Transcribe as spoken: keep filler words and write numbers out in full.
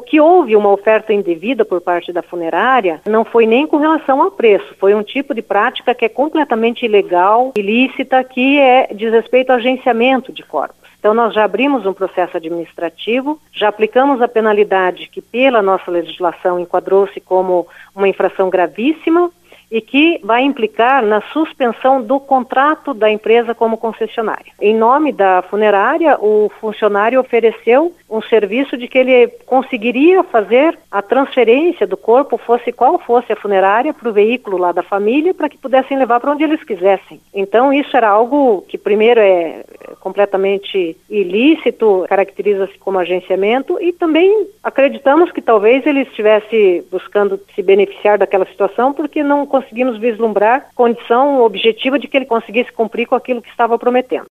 que houve uma oferta indevida por parte da funerária não foi nem com relação ao preço, foi um tipo de prática que é completamente ilegal, ilícita, que é, diz respeito ao agenciamento de corpos. Então nós já abrimos um processo administrativo, já aplicamos a penalidade que pela nossa legislação enquadrou-se como uma infração gravíssima e que vai implicar na suspensão do contrato da empresa como concessionária. Em nome da funerária, o funcionário ofereceu um serviço de que ele conseguiria fazer a transferência do corpo, fosse qual fosse a funerária, para o veículo lá da família, para que pudessem levar para onde eles quisessem. Então isso era algo que primeiro é completamente ilícito, caracteriza-se como agenciamento, e também acreditamos que talvez ele estivesse buscando se beneficiar daquela situação porque não conseguimos vislumbrar condição objetiva de que ele conseguisse cumprir com aquilo que estava prometendo.